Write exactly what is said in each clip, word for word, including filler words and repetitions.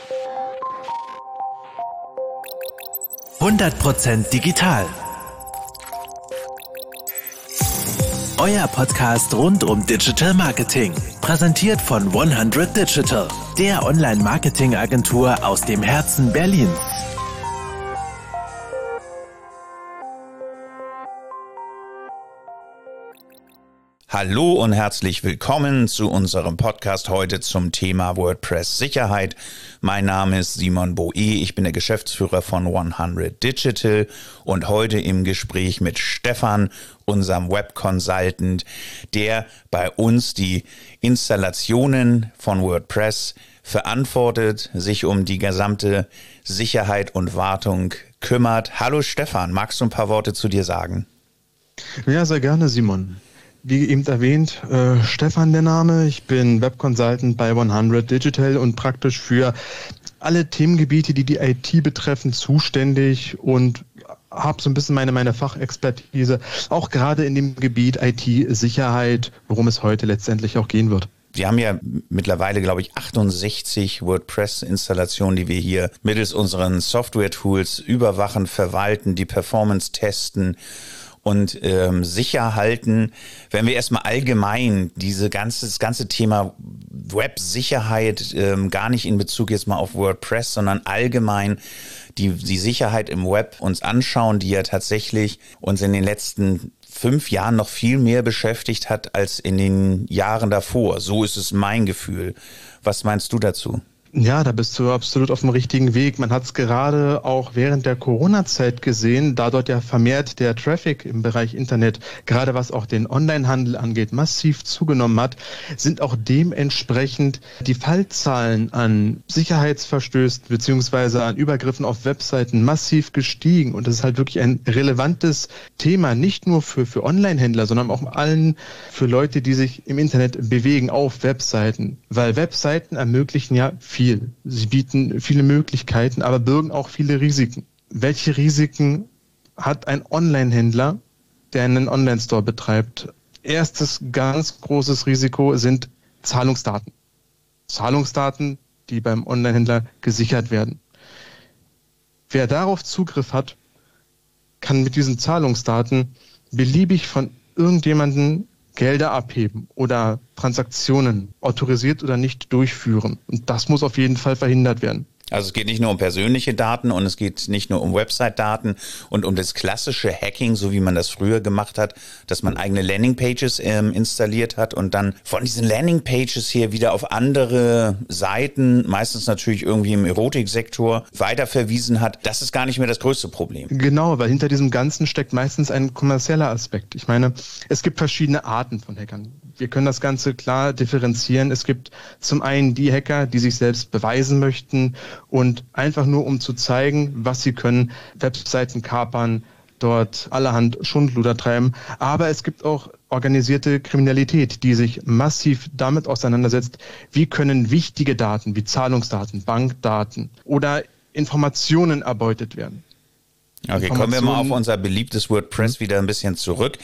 hundert Prozent digital. Euer Podcast rund um Digital Marketing. Präsentiert von hundert Digital, der Online-Marketing-Agentur aus dem Herzen Berlins. Hallo und herzlich willkommen zu unserem Podcast heute zum Thema WordPress-Sicherheit. Mein Name ist Simon Boe, ich bin der Geschäftsführer von hundert Digital und heute im Gespräch mit Stefan, unserem Web-Consultant, der bei uns die Installationen von WordPress verantwortet, sich um die gesamte Sicherheit und Wartung kümmert. Hallo Stefan, magst du ein paar Worte zu dir sagen? Ja, sehr gerne, Simon. Wie eben erwähnt, äh, Stefan der Name. Ich bin Web-Consultant bei hundert Digital und praktisch für alle Themengebiete, die die I T betreffen, zuständig und habe so ein bisschen meine, meine Fachexpertise, auch gerade in dem Gebiet I T-Sicherheit, worum es heute letztendlich auch gehen wird. Wir haben ja mittlerweile, glaube ich, achtundsechzig WordPress-Installationen, die wir hier mittels unseren Software-Tools überwachen, verwalten, die Performance testen und ähm, sicher halten. Wenn wir erstmal allgemein diese ganze, das ganze Thema Web-Sicherheit ähm, gar nicht in Bezug jetzt mal auf WordPress, sondern allgemein die, die Sicherheit im Web uns anschauen, die ja tatsächlich uns in den letzten fünf Jahren noch viel mehr beschäftigt hat als in den Jahren davor. So ist es mein Gefühl. Was meinst du dazu? Ja, da bist du absolut auf dem richtigen Weg. Man hat es gerade auch während der Corona-Zeit gesehen, da dort ja vermehrt der Traffic im Bereich Internet, gerade was auch den Onlinehandel angeht, massiv zugenommen hat, sind auch dementsprechend die Fallzahlen an Sicherheitsverstößen beziehungsweise an Übergriffen auf Webseiten massiv gestiegen. Und das ist halt wirklich ein relevantes Thema, nicht nur für, für Online-Händler, sondern auch allen für Leute, die sich im Internet bewegen auf Webseiten. Weil Webseiten ermöglichen ja viel. Sie bieten viele Möglichkeiten, aber birgen auch viele Risiken. Welche Risiken hat ein Online-Händler, der einen Online-Store betreibt? Erstes ganz großes Risiko sind Zahlungsdaten. Zahlungsdaten, die beim Online-Händler gesichert werden. Wer darauf Zugriff hat, kann mit diesen Zahlungsdaten beliebig von irgendjemandem Gelder abheben oder Transaktionen autorisiert oder nicht durchführen. Und das muss auf jeden Fall verhindert werden. Also es geht nicht nur um persönliche Daten und es geht nicht nur um Website-Daten und um das klassische Hacking, so wie man das früher gemacht hat, dass man eigene Landingpages ähm, installiert hat und dann von diesen Landingpages hier wieder auf andere Seiten, meistens natürlich irgendwie im Erotiksektor, weiterverwiesen hat. Das ist gar nicht mehr das größte Problem. Genau, weil hinter diesem Ganzen steckt meistens ein kommerzieller Aspekt. Ich meine, es gibt verschiedene Arten von Hackern. Wir können das Ganze klar differenzieren. Es gibt zum einen die Hacker, die sich selbst beweisen möchten und einfach nur, um zu zeigen, was sie können, Webseiten kapern, dort allerhand Schundluder treiben. Aber es gibt auch organisierte Kriminalität, die sich massiv damit auseinandersetzt, wie können wichtige Daten wie Zahlungsdaten, Bankdaten oder Informationen erbeutet werden. Okay, kommen wir mal auf unser beliebtes WordPress wieder ein bisschen zurück.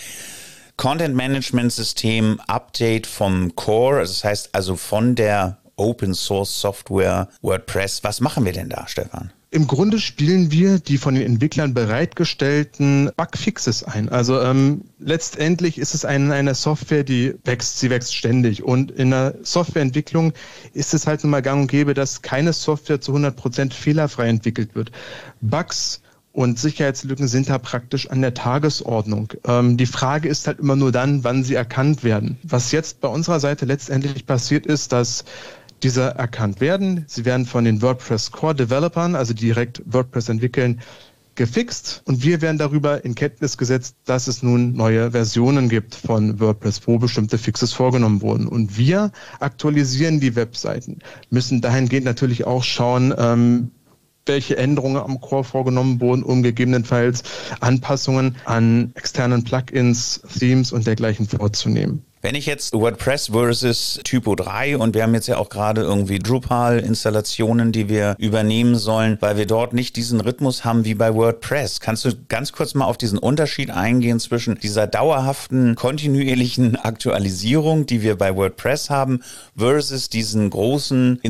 Content-Management-System, Update vom Core, das heißt also von der Open-Source-Software WordPress. Was machen wir denn da, Stefan? Im Grunde spielen wir die von den Entwicklern bereitgestellten Bugfixes ein. Also ähm, letztendlich ist es ein, eine Software, die wächst, sie wächst ständig. Und in der Softwareentwicklung ist es halt nun mal gang und gäbe, dass keine Software zu hundert Prozent fehlerfrei entwickelt wird. Bugs und Sicherheitslücken sind da praktisch an der Tagesordnung. Ähm, die Frage ist halt immer nur dann, wann sie erkannt werden. Was jetzt bei unserer Seite letztendlich passiert ist, dass diese erkannt werden. Sie werden von den WordPress Core Developern, also die direkt WordPress entwickeln, gefixt. Und wir werden darüber in Kenntnis gesetzt, dass es nun neue Versionen gibt von WordPress, wo bestimmte Fixes vorgenommen wurden. Und wir aktualisieren die Webseiten, müssen dahingehend natürlich auch schauen, ähm, welche Änderungen am Core vorgenommen wurden, um gegebenenfalls Anpassungen an externen Plugins, Themes und dergleichen vorzunehmen. Wenn ich jetzt WordPress versus Typo drei und wir haben jetzt ja auch gerade irgendwie Drupal-Installationen, die wir übernehmen sollen, weil wir dort nicht diesen Rhythmus haben wie bei WordPress. Kannst du ganz kurz mal auf diesen Unterschied eingehen zwischen dieser dauerhaften, kontinuierlichen Aktualisierung, die wir bei WordPress haben, versus diesen großen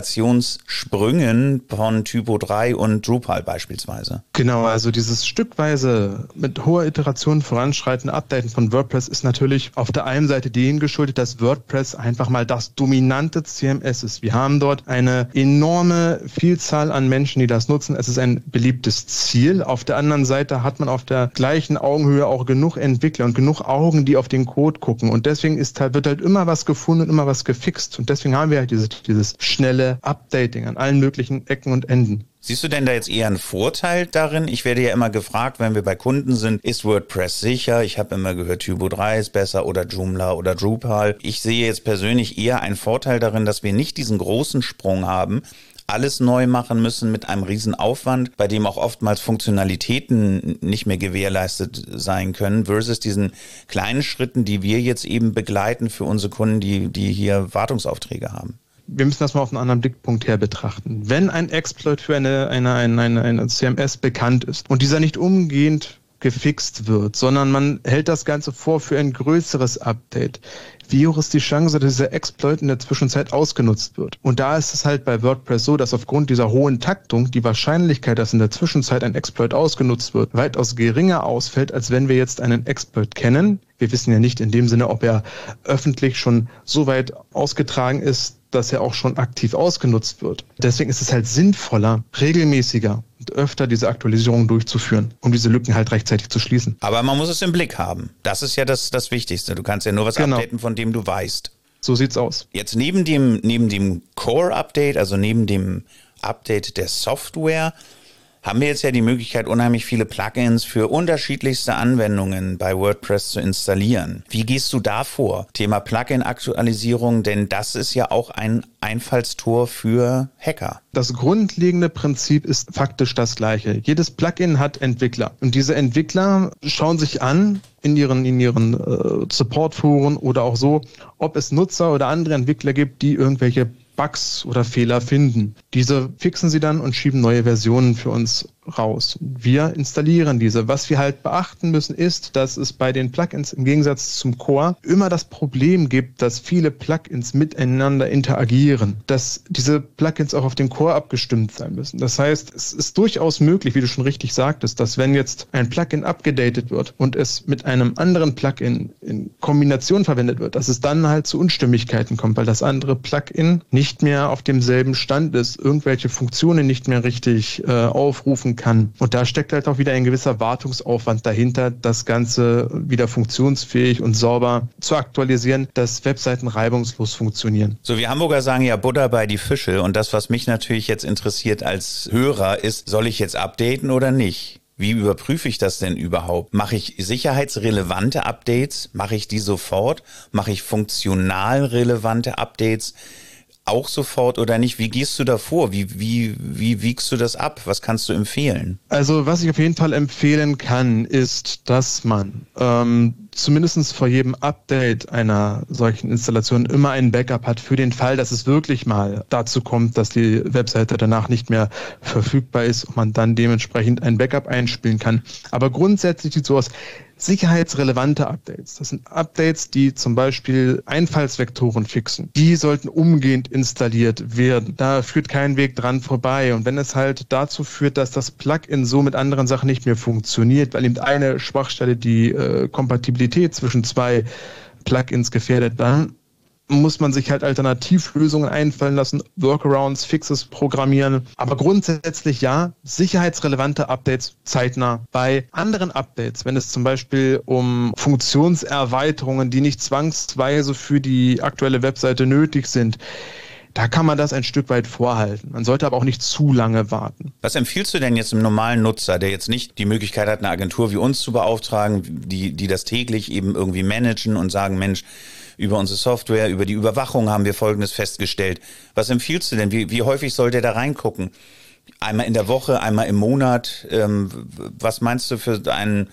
Installationssprüngen von Typo drei und Drupal beispielsweise? Genau, also dieses stückweise mit hoher Iteration voranschreitende Updaten von WordPress ist natürlich auf der einen Seite denen geschuldet, dass WordPress einfach mal das dominante C M S ist. Wir haben dort eine enorme Vielzahl an Menschen, die das nutzen. Es ist ein beliebtes Ziel. Auf der anderen Seite hat man auf der gleichen Augenhöhe auch genug Entwickler und genug Augen, die auf den Code gucken. Und deswegen ist halt, wird halt immer was gefunden und immer was gefixt. Und deswegen haben wir halt dieses, dieses schnelle Updating an allen möglichen Ecken und Enden. Siehst du denn da jetzt eher einen Vorteil darin? Ich werde ja immer gefragt, wenn wir bei Kunden sind, ist WordPress sicher? Ich habe immer gehört, Typo drei ist besser oder Joomla oder Drupal. Ich sehe jetzt persönlich eher einen Vorteil darin, dass wir nicht diesen großen Sprung haben, alles neu machen müssen mit einem riesen Aufwand, bei dem auch oftmals Funktionalitäten nicht mehr gewährleistet sein können, versus diesen kleinen Schritten, die wir jetzt eben begleiten für unsere Kunden, die, die hier Wartungsaufträge haben. Wir müssen das mal auf einen anderen Blickpunkt her betrachten. Wenn ein Exploit für eine, eine, eine, eine, eine C M S bekannt ist und dieser nicht umgehend gefixt wird, sondern man hält das Ganze vor für ein größeres Update, wie hoch ist die Chance, dass dieser Exploit in der Zwischenzeit ausgenutzt wird? Und da ist es halt bei WordPress so, dass aufgrund dieser hohen Taktung die Wahrscheinlichkeit, dass in der Zwischenzeit ein Exploit ausgenutzt wird, weitaus geringer ausfällt, als wenn wir jetzt einen Exploit kennen. Wir wissen ja nicht in dem Sinne, ob er öffentlich schon so weit ausgetragen ist, dass er auch schon aktiv ausgenutzt wird. Deswegen ist es halt sinnvoller, regelmäßiger und öfter diese Aktualisierung durchzuführen, um diese Lücken halt rechtzeitig zu schließen. Aber man muss es im Blick haben. Das ist ja das, das Wichtigste. Du kannst ja nur was genau updaten, von dem du weißt. So sieht's aus. Jetzt neben dem, neben dem Core-Update, also neben dem Update der Software, haben wir jetzt ja die Möglichkeit, unheimlich viele Plugins für unterschiedlichste Anwendungen bei WordPress zu installieren. Wie gehst du da vor? Thema Plugin-Aktualisierung, denn das ist ja auch ein Einfallstor für Hacker. Das grundlegende Prinzip ist faktisch das gleiche. Jedes Plugin hat Entwickler und diese Entwickler schauen sich an in ihren, in ihren äh, Support-Foren oder auch so, ob es Nutzer oder andere Entwickler gibt, die irgendwelche Bugs oder Fehler finden. Diese fixen sie dann und schieben neue Versionen für uns raus. Wir installieren diese. Was wir halt beachten müssen, ist, dass es bei den Plugins im Gegensatz zum Core immer das Problem gibt, dass viele Plugins miteinander interagieren, dass diese Plugins auch auf den Core abgestimmt sein müssen. Das heißt, es ist durchaus möglich, wie du schon richtig sagtest, dass wenn jetzt ein Plugin abgedatet wird und es mit einem anderen Plugin in Kombination verwendet wird, dass es dann halt zu Unstimmigkeiten kommt, weil das andere Plugin nicht mehr auf demselben Stand ist, irgendwelche Funktionen nicht mehr richtig äh, aufrufen kann. Und da steckt halt auch wieder ein gewisser Wartungsaufwand dahinter, das Ganze wieder funktionsfähig und sauber zu aktualisieren, dass Webseiten reibungslos funktionieren. So, wir Hamburger sagen ja Butter bei die Fische und das, was mich natürlich jetzt interessiert als Hörer ist, soll ich jetzt updaten oder nicht? Wie überprüfe ich das denn überhaupt? Mache ich sicherheitsrelevante Updates? Mache ich die sofort? Mache ich funktional relevante Updates auch sofort oder nicht? Wie gehst du da vor? Wie, wie, wie wiegst du das ab? Was kannst du empfehlen? Also was ich auf jeden Fall empfehlen kann, ist, dass man ähm, zumindest vor jedem Update einer solchen Installation immer ein Backup hat für den Fall, dass es wirklich mal dazu kommt, dass die Webseite danach nicht mehr verfügbar ist und man dann dementsprechend ein Backup einspielen kann. Aber grundsätzlich sieht es so aus, sicherheitsrelevante Updates. Das sind Updates, die zum Beispiel Einfallsvektoren fixen. Die sollten umgehend installiert werden. Da führt kein Weg dran vorbei. Und wenn es halt dazu führt, dass das Plugin so mit anderen Sachen nicht mehr funktioniert, weil eben eine Schwachstelle die äh, Kompatibilität zwischen zwei Plugins gefährdet, dann muss man sich halt Alternativlösungen einfallen lassen, Workarounds, Fixes programmieren. Aber grundsätzlich ja, sicherheitsrelevante Updates zeitnah. Bei anderen Updates, wenn es zum Beispiel um Funktionserweiterungen, die nicht zwangsweise für die aktuelle Webseite nötig sind, da kann man das ein Stück weit vorhalten. Man sollte aber auch nicht zu lange warten. Was empfiehlst du denn jetzt einem normalen Nutzer, der jetzt nicht die Möglichkeit hat, eine Agentur wie uns zu beauftragen, die, die das täglich eben irgendwie managen und sagen, Mensch, über unsere Software, über die Überwachung haben wir Folgendes festgestellt. Was empfiehlst du denn? Wie, wie häufig soll der da reingucken? Einmal in der Woche, einmal im Monat? Ähm, was meinst du für einen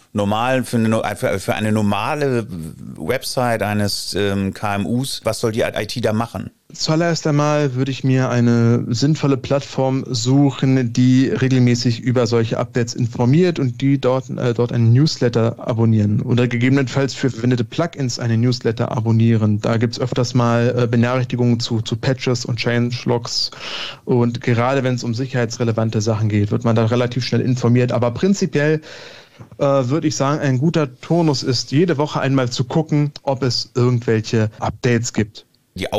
normal, für eine, für eine normale Website eines ähm, K M Us, was soll die I T da machen? Zuallererst einmal würde ich mir eine sinnvolle Plattform suchen, die regelmäßig über solche Updates informiert und die dort, äh, dort einen Newsletter abonnieren oder gegebenenfalls für verwendete Plugins einen Newsletter abonnieren. Da gibt es öfters mal äh, Benachrichtigungen zu, zu Patches und Changelogs und gerade wenn es um sicherheitsrelevante Sachen geht, wird man da relativ schnell informiert. Aber prinzipiell äh, würde ich sagen, ein guter Turnus ist, jede Woche einmal zu gucken, ob es irgendwelche Updates gibt. Die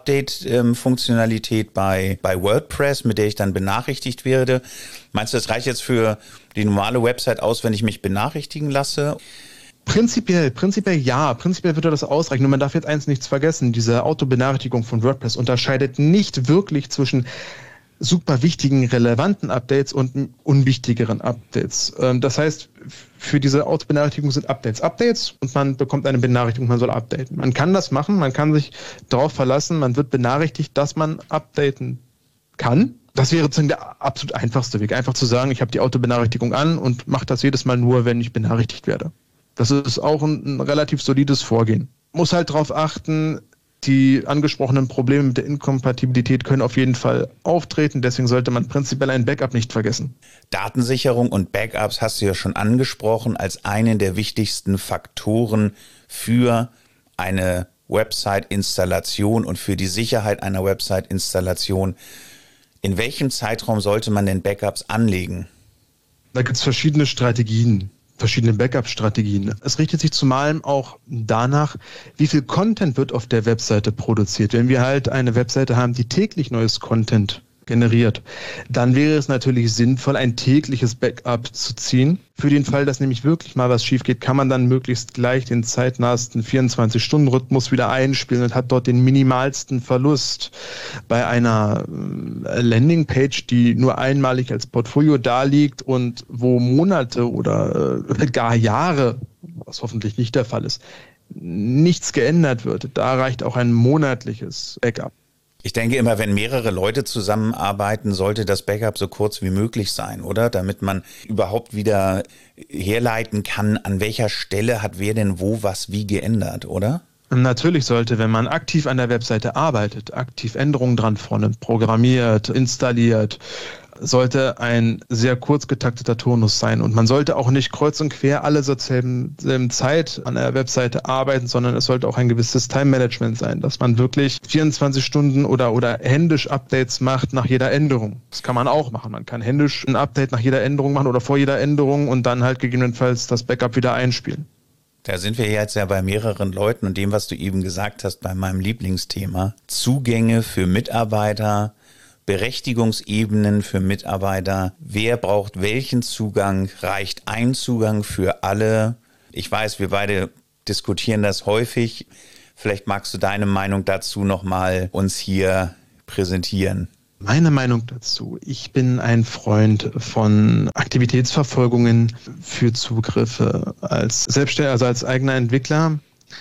Auto-Update-Funktionalität bei, bei WordPress, mit der ich dann benachrichtigt werde. Meinst du, das reicht jetzt für die normale Website aus, wenn ich mich benachrichtigen lasse? Prinzipiell, prinzipiell ja, prinzipiell würde das ausreichen. Nur man darf jetzt eins nichts vergessen, diese Autobenachrichtigung von WordPress unterscheidet nicht wirklich zwischen super wichtigen, relevanten Updates und unwichtigeren Updates. Das heißt, für diese Autobenachrichtigung sind Updates Updates und man bekommt eine Benachrichtigung, man soll updaten. Man kann das machen, man kann sich darauf verlassen, man wird benachrichtigt, dass man updaten kann. Das wäre der absolut einfachste Weg, einfach zu sagen, ich habe die Autobenachrichtigung an und mache das jedes Mal nur, wenn ich benachrichtigt werde. Das ist auch ein, ein relativ solides Vorgehen. Muss halt darauf achten, die angesprochenen Probleme mit der Inkompatibilität können auf jeden Fall auftreten, deswegen sollte man prinzipiell ein Backup nicht vergessen. Datensicherung und Backups hast du ja schon angesprochen als einen der wichtigsten Faktoren für eine Website-Installation und für die Sicherheit einer Website-Installation. In welchem Zeitraum sollte man denn Backups anlegen? Da gibt es verschiedene Strategien. verschiedene Backup-Strategien. Es richtet sich zumal auch danach, wie viel Content wird auf der Webseite produziert. Wenn wir halt eine Webseite haben, die täglich neues Content generiert, dann wäre es natürlich sinnvoll, ein tägliches Backup zu ziehen. Für den Fall, dass nämlich wirklich mal was schief geht, kann man dann möglichst gleich den zeitnahsten vierundzwanzig-Stunden-Rhythmus wieder einspielen und hat dort den minimalsten Verlust. Bei einer Landingpage, die nur einmalig als Portfolio daliegt und wo Monate oder gar Jahre, was hoffentlich nicht der Fall ist, nichts geändert wird, da reicht auch ein monatliches Backup. Ich denke immer, wenn mehrere Leute zusammenarbeiten, sollte das Backup so kurz wie möglich sein, oder? Damit man überhaupt wieder herleiten kann, an welcher Stelle hat wer denn wo was wie geändert, oder? Natürlich sollte, wenn man aktiv an der Webseite arbeitet, aktiv Änderungen dran vornimmt, programmiert, installiert, sollte ein sehr kurz getakteter Turnus sein. Und man sollte auch nicht kreuz und quer alle zur selben, selben Zeit an der Webseite arbeiten, sondern es sollte auch ein gewisses Time-Management sein, dass man wirklich vierundzwanzig Stunden oder, oder händisch Updates macht nach jeder Änderung. Das kann man auch machen. Man kann händisch ein Update nach jeder Änderung machen oder vor jeder Änderung und dann halt gegebenenfalls das Backup wieder einspielen. Da sind wir jetzt ja bei mehreren Leuten und dem, was du eben gesagt hast, bei meinem Lieblingsthema. Zugänge für Mitarbeiter, Berechtigungsebenen für Mitarbeiter. Wer braucht welchen Zugang? Reicht ein Zugang für alle? Ich weiß, wir beide diskutieren das häufig. Vielleicht magst du deine Meinung dazu nochmal uns hier präsentieren. Meine Meinung dazu. Ich bin ein Freund von Aktivitätsverfolgungen für Zugriffe. Als Selbstständiger, also als eigener Entwickler,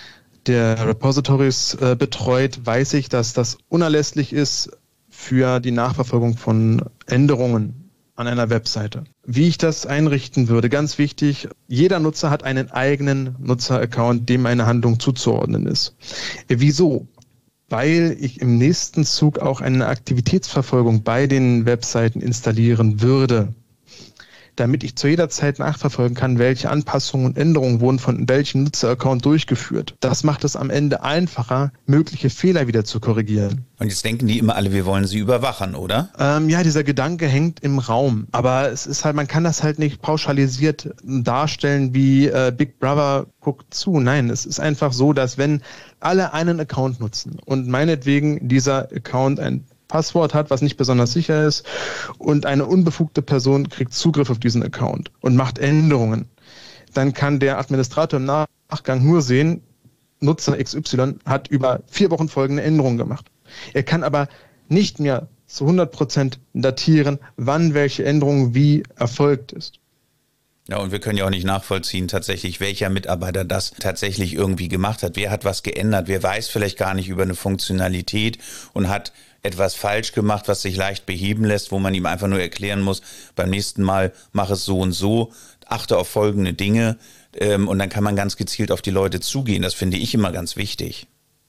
der Repositories äh, betreut, weiß ich, dass das unerlässlich ist für die Nachverfolgung von Änderungen an einer Webseite. Wie ich das einrichten würde, ganz wichtig, jeder Nutzer hat einen eigenen Nutzer-Account, dem eine Handlung zuzuordnen ist. Wieso? Weil ich im nächsten Zug auch eine Aktivitätsverfolgung bei den Webseiten installieren würde, damit ich zu jeder Zeit nachverfolgen kann, welche Anpassungen und Änderungen wurden von welchem Nutzeraccount durchgeführt. Das macht es am Ende einfacher, mögliche Fehler wieder zu korrigieren. Und jetzt denken die immer alle, wir wollen sie überwachen, oder? Ähm, ja, dieser Gedanke hängt im Raum. Aber es ist halt, man kann das halt nicht pauschalisiert darstellen wie äh, Big Brother guckt zu. Nein, es ist einfach so, dass wenn alle einen Account nutzen und meinetwegen dieser Account ein Passwort hat, was nicht besonders sicher ist und eine unbefugte Person kriegt Zugriff auf diesen Account und macht Änderungen, dann kann der Administrator im Nachgang nur sehen, Nutzer X Y hat über vier Wochen folgende Änderungen gemacht. Er kann aber nicht mehr zu hundert Prozent datieren, wann welche Änderung wie erfolgt ist. Ja, und wir können ja auch nicht nachvollziehen tatsächlich, welcher Mitarbeiter das tatsächlich irgendwie gemacht hat. Wer hat was geändert? Wer weiß vielleicht gar nicht über eine Funktionalität und hat etwas falsch gemacht, was sich leicht beheben lässt, wo man ihm einfach nur erklären muss, beim nächsten Mal mach es so und so, achte auf folgende Dinge ähm, und dann kann man ganz gezielt auf die Leute zugehen. Das finde ich immer ganz wichtig.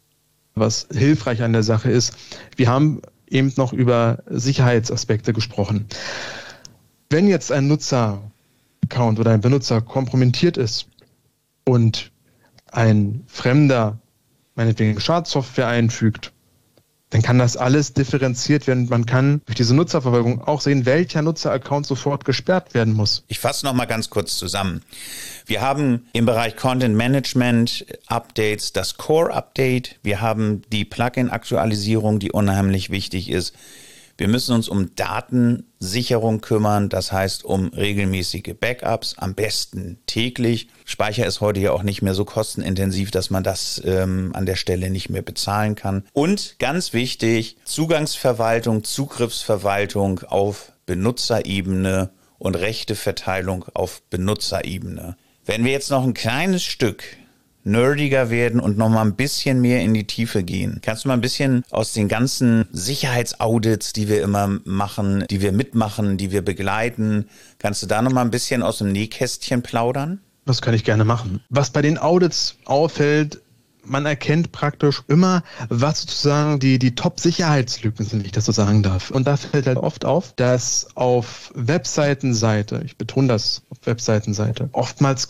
Was hilfreich an der Sache ist, wir haben eben noch über Sicherheitsaspekte gesprochen. Wenn jetzt ein Nutzeraccount oder ein Benutzer kompromittiert ist und ein Fremder meinetwegen Schadsoftware einfügt, dann kann das alles differenziert werden. Man kann durch diese Nutzerverfolgung auch sehen, welcher Nutzeraccount sofort gesperrt werden muss. Ich fasse noch mal ganz kurz zusammen. Wir haben im Bereich Content Management Updates das Core Update. Wir haben die Plugin-Aktualisierung, die unheimlich wichtig ist. Wir müssen uns um Datensicherung kümmern, das heißt um regelmäßige Backups, am besten täglich. Speicher ist heute ja auch nicht mehr so kostenintensiv, dass man das ähm, an der Stelle nicht mehr bezahlen kann. Und ganz wichtig, Zugangsverwaltung, Zugriffsverwaltung auf Benutzerebene und Rechteverteilung auf Benutzerebene. Wenn wir jetzt noch ein kleines Stück nerdiger werden und noch mal ein bisschen mehr in die Tiefe gehen. Kannst du mal ein bisschen aus den ganzen Sicherheitsaudits, die wir immer machen, die wir mitmachen, die wir begleiten, kannst du da noch mal ein bisschen aus dem Nähkästchen plaudern? Das kann ich gerne machen. Was bei den Audits auffällt, man erkennt praktisch immer, was sozusagen die, die Top-Sicherheitslücken sind, wenn ich das so sagen darf. Und da fällt halt oft auf, dass auf Webseitenseite, ich betone das, auf Webseitenseite, oftmals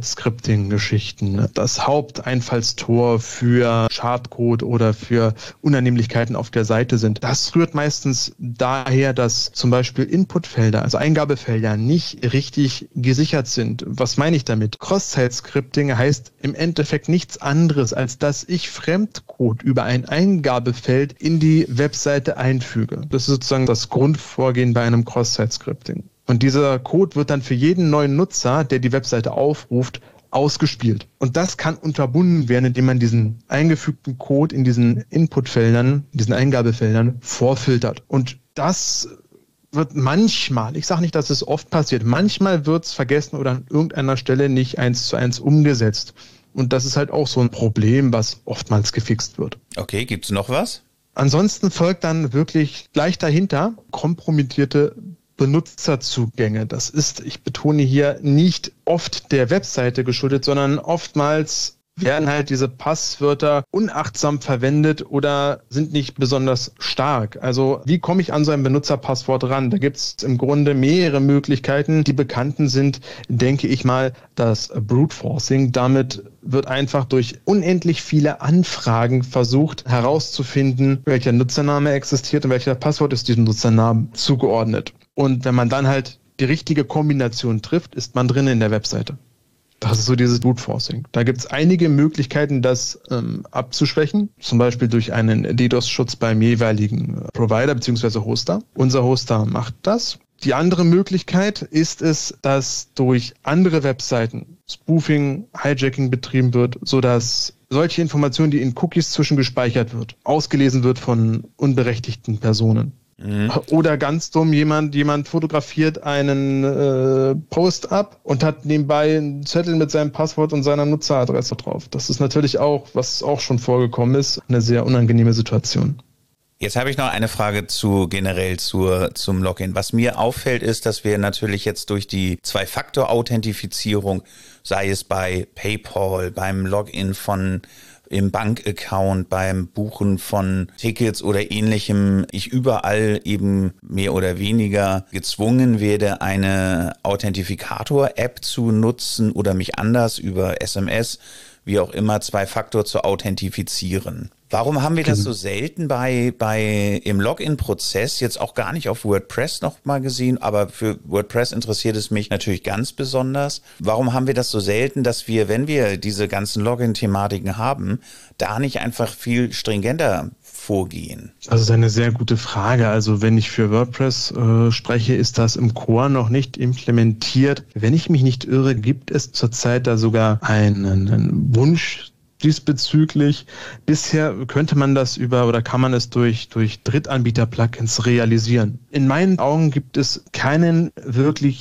Cross-Site-Scripting-Geschichten, das Haupteinfallstor für Schadcode oder für Unannehmlichkeiten auf der Seite sind. Das rührt meistens daher, dass zum Beispiel Inputfelder, also Eingabefelder, nicht richtig gesichert sind. Was meine ich damit? Cross-Site-Scripting heißt im Endeffekt nichts anderes, als dass ich Fremdcode über ein Eingabefeld in die Webseite einfüge. Das ist sozusagen das Grundvorgehen bei einem Cross-Site-Scripting. Und dieser Code wird dann für jeden neuen Nutzer, der die Webseite aufruft, ausgespielt. Und das kann unterbunden werden, indem man diesen eingefügten Code in diesen Inputfeldern, diesen Eingabefeldern vorfiltert. Und das wird manchmal, ich sage nicht, dass es oft passiert, manchmal wird es vergessen oder an irgendeiner Stelle nicht eins zu eins umgesetzt. Und das ist halt auch so ein Problem, was oftmals gefixt wird. Okay, gibt's noch was? Ansonsten folgt dann wirklich gleich dahinter kompromittierte Benutzerzugänge. Das ist, ich betone hier, nicht oft der Webseite geschuldet, sondern oftmals werden halt diese Passwörter unachtsam verwendet oder sind nicht besonders stark. Also wie komme ich an so ein Benutzerpasswort ran? Da gibt es im Grunde mehrere Möglichkeiten. Die bekannten sind, denke ich mal, das Brute Forcing. Damit wird einfach durch unendlich viele Anfragen versucht herauszufinden, welcher Nutzername existiert und welcher Passwort ist diesem Nutzernamen zugeordnet. Und wenn man dann halt die richtige Kombination trifft, ist man drin in der Webseite. Das ist so dieses Brute Forcing. Da gibt es einige Möglichkeiten, das ähm, abzuschwächen, zum Beispiel durch einen DDoS-Schutz beim jeweiligen Provider bzw. Hoster. Unser Hoster macht das. Die andere Möglichkeit ist es, dass durch andere Webseiten Spoofing, Hijacking betrieben wird, sodass solche Informationen, die in Cookies zwischengespeichert wird, ausgelesen wird von unberechtigten Personen. Mhm. Oder ganz dumm, jemand, jemand fotografiert einen äh, Post ab und hat nebenbei einen Zettel mit seinem Passwort und seiner Nutzeradresse drauf. Das ist natürlich auch, was auch schon vorgekommen ist, eine sehr unangenehme Situation. Jetzt habe ich noch eine Frage zu generell zur, zum Login. Was mir auffällt, ist, dass wir natürlich jetzt durch die Zwei-Faktor-Authentifizierung, sei es bei PayPal, beim Login von im Bankaccount, beim Buchen von Tickets oder ähnlichem, ich überall eben mehr oder weniger gezwungen werde, eine Authentifikator-App zu nutzen oder mich anders über S M S, wie auch immer, Zwei-Faktor zu authentifizieren. Warum haben wir das so selten bei, bei im Login-Prozess, jetzt auch gar nicht auf WordPress noch mal gesehen, aber für WordPress interessiert es mich natürlich ganz besonders. Warum haben wir das so selten, dass wir, wenn wir diese ganzen Login-Thematiken haben, da nicht einfach viel stringenter vorgehen? Das ist eine sehr gute Frage. Also wenn ich für WordPress äh, spreche, ist das im Core noch nicht implementiert. Wenn ich mich nicht irre, gibt es zurzeit da sogar einen, einen Wunsch diesbezüglich. Bisher könnte man das über oder kann man es durch, durch Drittanbieter-Plugins realisieren. In meinen Augen gibt es keinen wirklich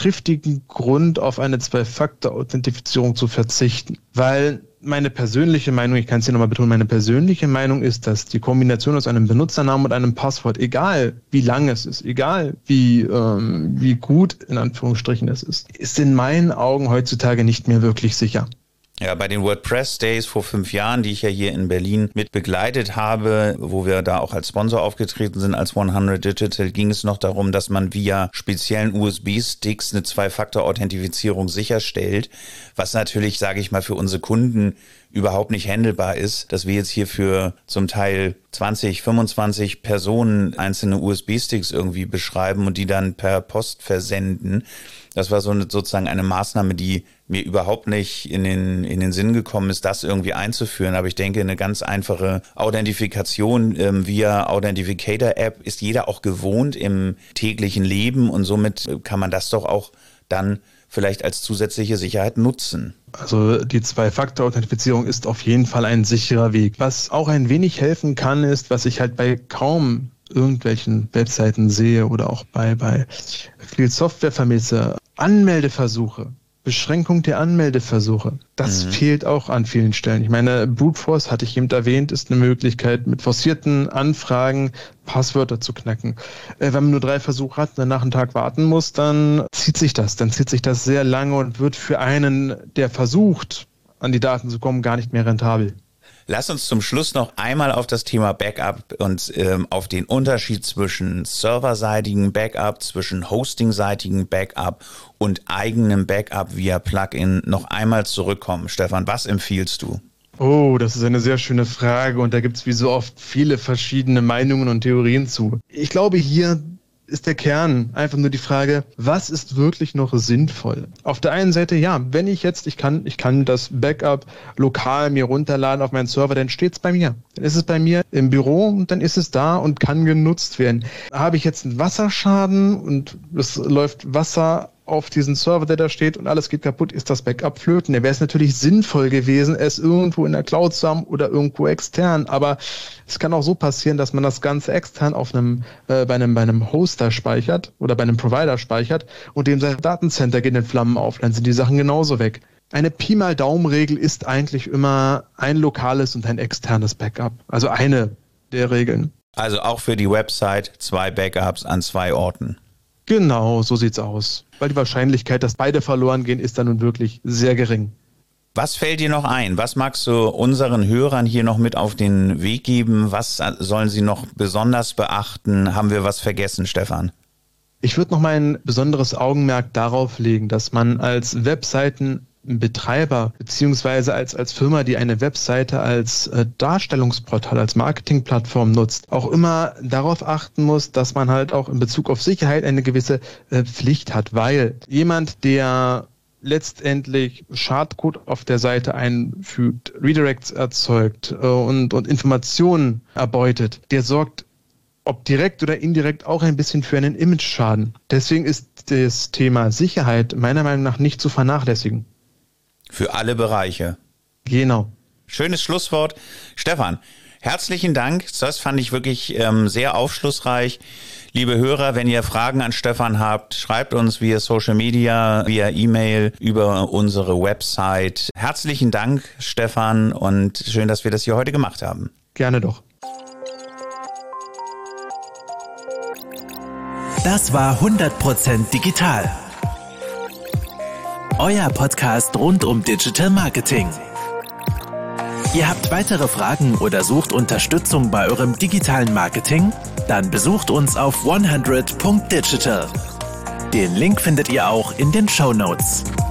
triftigen Grund, auf eine Zwei-Faktor-Authentifizierung zu verzichten. Weil meine persönliche Meinung, ich kann es hier nochmal betonen, meine persönliche Meinung ist, dass die Kombination aus einem Benutzernamen und einem Passwort, egal wie lang es ist, egal wie, ähm, wie gut in Anführungsstrichen es ist, ist in meinen Augen heutzutage nicht mehr wirklich sicher. Ja, bei den WordPress Days vor fünf Jahren, die ich ja hier in Berlin mit begleitet habe, wo wir da auch als Sponsor aufgetreten sind, als hundert Digital, ging es noch darum, dass man via speziellen U S B-Sticks eine Zwei-Faktor-Authentifizierung sicherstellt, was natürlich, sage ich mal, für unsere Kunden überhaupt nicht handelbar ist, dass wir jetzt hier für zum Teil zwanzig, fünfundzwanzig Personen einzelne U S B-Sticks irgendwie beschreiben und die dann per Post versenden. Das war so eine, sozusagen eine Maßnahme, die mir überhaupt nicht in den, in den Sinn gekommen ist, das irgendwie einzuführen. Aber ich denke, eine ganz einfache Authentifikation ähm, via Authentificator-App ist jeder auch gewohnt im täglichen Leben und somit kann man das doch auch dann vielleicht als zusätzliche Sicherheit nutzen. Also die Zwei-Faktor-Authentifizierung ist auf jeden Fall ein sicherer Weg. Was auch ein wenig helfen kann, ist, was ich halt bei kaum irgendwelchen Webseiten sehe oder auch bei, bei viel Software vermisse, Anmeldeversuche, Beschränkung der Anmeldeversuche. Das mhm. fehlt auch an vielen Stellen. Ich meine, Brute Force, hatte ich eben erwähnt, ist eine Möglichkeit, mit forcierten Anfragen Passwörter zu knacken. Äh, wenn man nur drei Versuche hat und danach einen Tag warten muss, dann zieht sich das. Dann zieht sich das sehr lange und wird für einen, der versucht, an die Daten zu kommen, gar nicht mehr rentabel. Lass uns zum Schluss noch einmal auf das Thema Backup und ähm, auf den Unterschied zwischen serverseitigen Backup, zwischen hostingseitigen Backup und eigenem Backup via Plugin noch einmal zurückkommen. Stefan, was empfiehlst du? Oh, das ist eine sehr schöne Frage und da gibt es wie so oft viele verschiedene Meinungen und Theorien zu. Ich glaube, hier ist der Kern einfach nur die Frage, was ist wirklich noch sinnvoll? Auf der einen Seite, ja, wenn ich jetzt, ich kann, ich kann das Backup lokal mir runterladen auf meinen Server, dann steht es bei mir. Dann ist es bei mir im Büro und dann ist es da und kann genutzt werden. Habe ich jetzt einen Wasserschaden und es läuft Wasser auf diesen Server, der da steht und alles geht kaputt, ist das Backup flöten. Da wäre es natürlich sinnvoll gewesen, es irgendwo in der Cloud zu haben oder irgendwo extern, aber es kann auch so passieren, dass man das Ganze extern auf einem, äh, bei einem, bei einem Hoster speichert oder bei einem Provider speichert und dem sein Datencenter geht in Flammen auf, dann sind die Sachen genauso weg. Eine Pi mal Daumen-Regel ist eigentlich immer ein lokales und ein externes Backup. Also eine der Regeln. Also auch für die Website zwei Backups an zwei Orten. Genau, so sieht's aus. Weil die Wahrscheinlichkeit, dass beide verloren gehen, ist dann nun wirklich sehr gering. Was fällt dir noch ein? Was magst du unseren Hörern hier noch mit auf den Weg geben? Was sollen sie noch besonders beachten? Haben wir was vergessen, Stefan? Ich würde noch mal ein besonderes Augenmerk darauf legen, dass man als Webseitenbetreiber beziehungsweise als, als Firma, die eine Webseite als äh, Darstellungsportal, als Marketingplattform nutzt, auch immer darauf achten muss, dass man halt auch in Bezug auf Sicherheit eine gewisse äh, Pflicht hat, weil jemand, der letztendlich Schadcode auf der Seite einfügt, Redirects erzeugt äh, und, und Informationen erbeutet, der sorgt ob direkt oder indirekt auch ein bisschen für einen Image-Schaden. Deswegen ist das Thema Sicherheit meiner Meinung nach nicht zu vernachlässigen. Für alle Bereiche. Genau. Schönes Schlusswort. Stefan, herzlichen Dank. Das fand ich wirklich ähm, sehr aufschlussreich. Liebe Hörer, wenn ihr Fragen an Stefan habt, schreibt uns via Social Media, via E-Mail, über unsere Website. Herzlichen Dank, Stefan, und schön, dass wir das hier heute gemacht haben. Gerne doch. Das war hundert Prozent digital. Euer Podcast rund um Digital Marketing. Ihr habt weitere Fragen oder sucht Unterstützung bei eurem digitalen Marketing? Dann besucht uns auf hundert Punkt digital. Den Link findet ihr auch in den Shownotes.